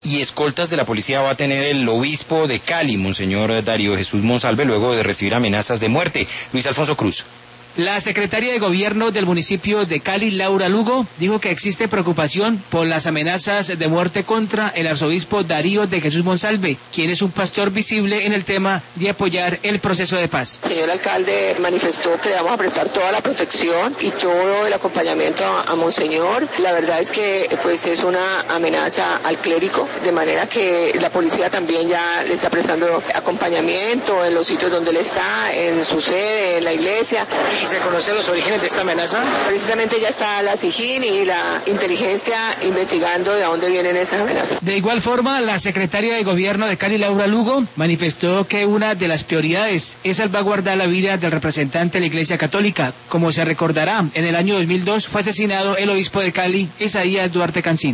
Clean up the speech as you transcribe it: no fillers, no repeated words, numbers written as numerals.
y escoltas de la policía va a tener el obispo de Cali, Monseñor Darío Jesús Monsalve, luego de recibir amenazas de muerte? Luis Alfonso Cruz. La secretaria de Gobierno del municipio de Cali, Laura Lugo, dijo que existe preocupación por las amenazas de muerte contra el arzobispo Darío de Jesús Monsalve, quien es un pastor visible en el tema de apoyar el proceso de paz. El señor alcalde manifestó que vamos a prestar toda la protección y todo el acompañamiento a Monseñor. La verdad es que pues es una amenaza al clérigo, de manera que la policía también ya le está prestando acompañamiento en los sitios donde él está, en su sede, en la iglesia. ¿Se conocen los orígenes de esta amenaza? Precisamente ya está la SIJIN y la inteligencia investigando de dónde vienen esas amenazas. De igual forma, la secretaria de Gobierno de Cali, Laura Lugo, manifestó que una de las prioridades es salvaguardar la vida del representante de la Iglesia Católica. Como se recordará, en el año 2002 fue asesinado el obispo de Cali, Isaías Duarte Cancín.